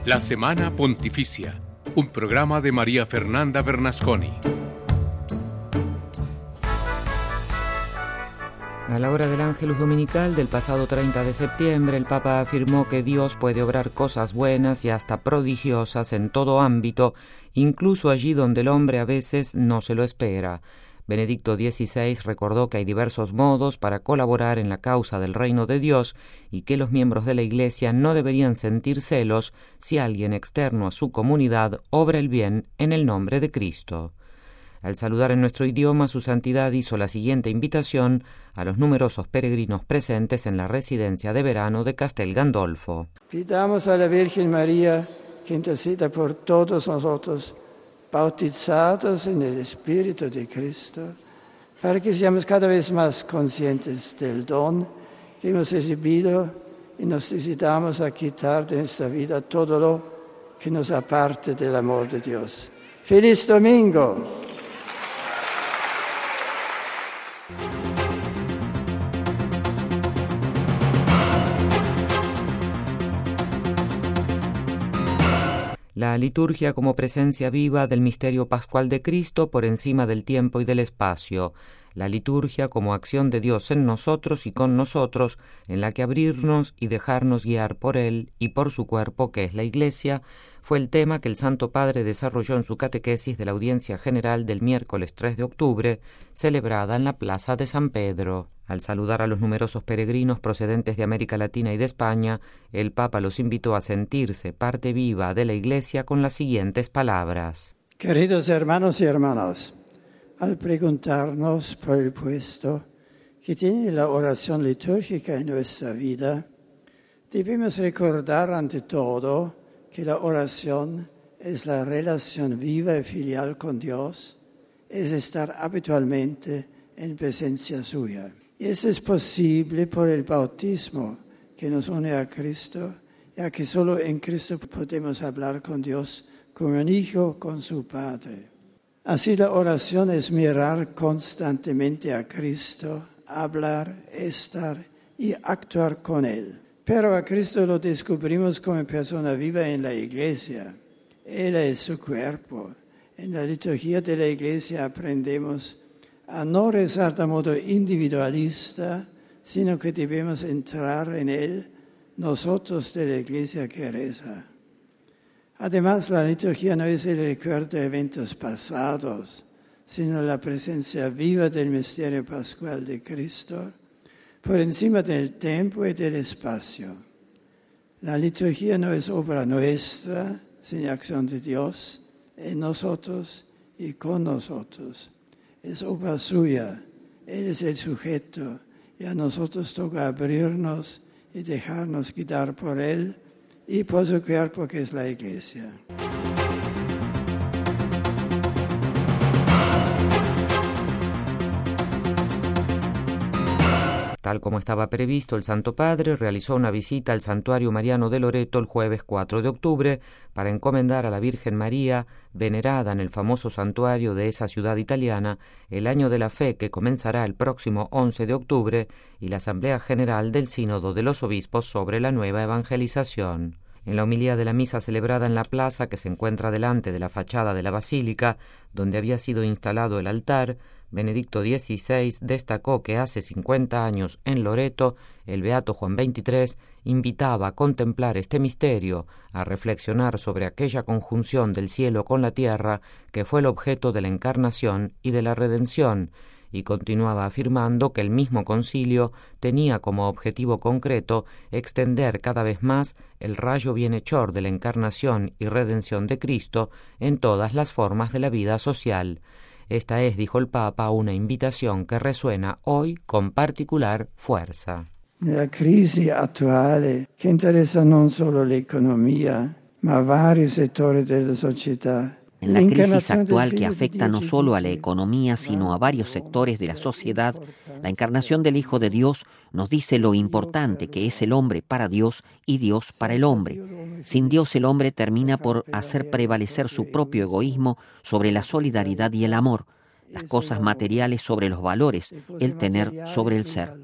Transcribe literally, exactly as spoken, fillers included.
La Semana Pontificia, un programa de María Fernanda Bernasconi. A la hora del Ángelus Dominical del pasado treinta de septiembre, el Papa afirmó que Dios puede obrar cosas buenas y hasta prodigiosas en todo ámbito, incluso allí donde el hombre a veces no se lo espera. Benedicto dieciséis recordó que hay diversos modos para colaborar en la causa del reino de Dios y que los miembros de la Iglesia no deberían sentir celos si alguien externo a su comunidad obra el bien en el nombre de Cristo. Al saludar en nuestro idioma, su santidad hizo la siguiente invitación a los numerosos peregrinos presentes en la residencia de verano de Castel Gandolfo. Pidamos a la Virgen María que interceda por todos nosotros, bautizados en el Espíritu de Cristo, para que seamos cada vez más conscientes del don que hemos recibido y nos decidamos a quitar de nuestra vida todo lo que nos aparte del amor de Dios. ¡Feliz Domingo! La liturgia como presencia viva del misterio pascual de Cristo por encima del tiempo y del espacio. La liturgia como acción de Dios en nosotros y con nosotros, en la que abrirnos y dejarnos guiar por Él y por su cuerpo, que es la Iglesia, fue el tema que el Santo Padre desarrolló en su catequesis de la audiencia general del miércoles tres de octubre, celebrada en la Plaza de San Pedro. Al saludar a los numerosos peregrinos procedentes de América Latina y de España, el Papa los invitó a sentirse parte viva de la Iglesia con las siguientes palabras. Queridos hermanos y hermanas, al preguntarnos por el puesto que tiene la oración litúrgica en nuestra vida, debemos recordar ante todo que la oración es la relación viva y filial con Dios, es estar habitualmente en presencia suya. Y eso es posible por el bautismo que nos une a Cristo, ya que solo en Cristo podemos hablar con Dios como un hijo con su Padre. Así la oración es mirar constantemente a Cristo, hablar, estar y actuar con Él. Pero a Cristo lo descubrimos como persona viva en la Iglesia. Él es su cuerpo. En la liturgia de la Iglesia aprendemos a no rezar de modo individualista, sino que debemos entrar en Él, nosotros de la Iglesia que reza. Además, la liturgia no es el recuerdo de eventos pasados, sino la presencia viva del misterio pascual de Cristo, por encima del tiempo y del espacio. La liturgia no es obra nuestra, sino acción de Dios en nosotros y con nosotros. Es obra suya, Él es el sujeto, y a nosotros toca abrirnos y dejarnos guiar por Él y por su cuerpo que es la Iglesia. Tal como estaba previsto, el Santo Padre realizó una visita al Santuario Mariano de Loreto el jueves cuatro de octubre para encomendar a la Virgen María, venerada en el famoso santuario de esa ciudad italiana, el Año de la Fe que comenzará el próximo once de octubre y la Asamblea General del Sínodo de los Obispos sobre la nueva evangelización. En la homilía de la misa celebrada en la plaza que se encuentra delante de la fachada de la basílica, donde había sido instalado el altar, Benedicto dieciséis destacó que hace cincuenta años en Loreto, el beato Juan veintitrés invitaba a contemplar este misterio, a reflexionar sobre aquella conjunción del cielo con la tierra que fue el objeto de la encarnación y de la redención, y continuaba afirmando que el mismo concilio tenía como objetivo concreto extender cada vez más el rayo bienhechor de la encarnación y redención de Cristo en todas las formas de la vida social. Esta es, dijo el Papa, una invitación que resuena hoy con particular fuerza. La crisi attuale, che interessa non solo l'economia, ma vari settori della società. En la crisis actual que afecta no solo a la economía, sino a varios sectores de la sociedad, la encarnación del Hijo de Dios nos dice lo importante que es el hombre para Dios y Dios para el hombre. Sin Dios el hombre termina por hacer prevalecer su propio egoísmo sobre la solidaridad y el amor, las cosas materiales sobre los valores, el tener sobre el ser.